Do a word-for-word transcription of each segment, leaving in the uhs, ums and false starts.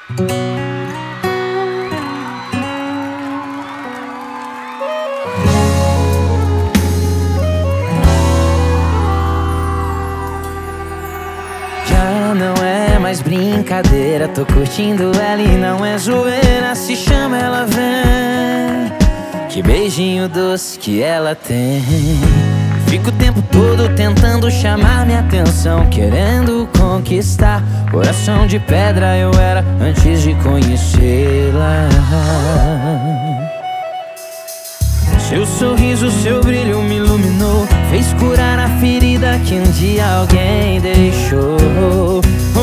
Já não é mais brincadeira, tô curtindo ela e não é zoeira. Se chama, ela vem. Que beijinho doce que ela tem. Fico o tempo todo tentando chamar minha atenção, querendo conquistar. Coração de pedra eu era antes de conhecê-la. Seu sorriso, seu brilho me iluminou, fez curar a ferida que um dia alguém deixou. Oh,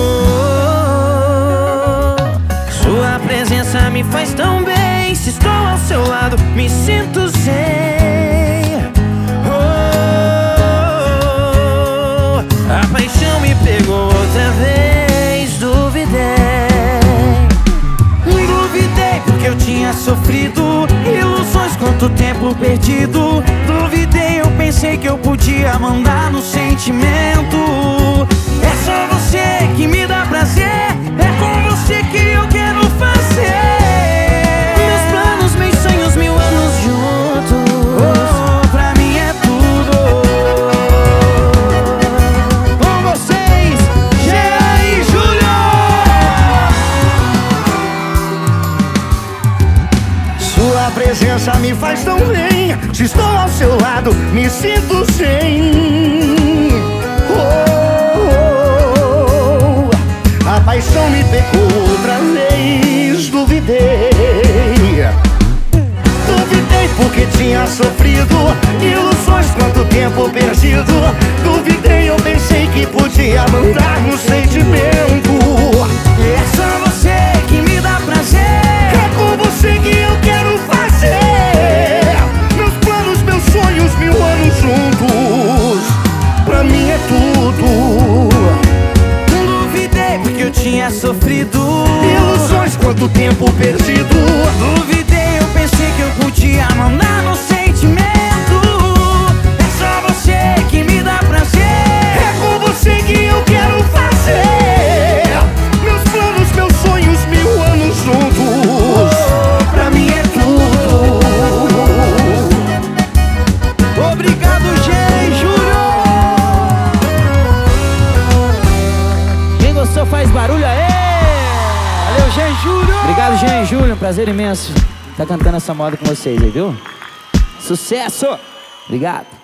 oh, oh. Sua presença me faz tão bem. Se estou ao seu lado, me sinto zen. Oh, oh, oh. A paixão me pegou outra vez. Duvidei, duvidei porque eu tinha sofrido ilusões, quanto tempo perdido. Duvidei, eu pensei que eu podia mandar no sentimento. É só você que me dá prazer, é com você que eu quero fazer meus planos, meus sonhos, mil anos juntos. Oh, pra mim é tudo. Com vocês, Jean e Júlio. Sua presença me faz tão bem. Se estou ao seu lado, me sinto sem. Oh, oh, oh. A paixão me pegou outra vez. Duvidei, duvidei porque tinha sofrido ilusões, quanto tempo perdido. Duvidei, eu pensei que podia mandar no sentimento. É só você que me dá prazer, É com você que eu quero fazer meus planos, meus sonhos, mil anos juntos. Pra mim é tudo. duvidei porque eu tinha sofrido Ilusões, quanto tempo perdido. Duvidei, eu pensei que eu podia mandar no sentimento. É só você que me dá prazer, É com você que eu quero fazer meus planos, meus sonhos, mil anos juntos. Pra mim é tudo. Obrigado, Jean e Júlio. Quem gostou faz barulho aí. Valeu, Jean e Júlio! Obrigado, Jean e Júlio, um prazer imenso estar cantando essa moda com vocês aí, viu? Sucesso! Obrigado!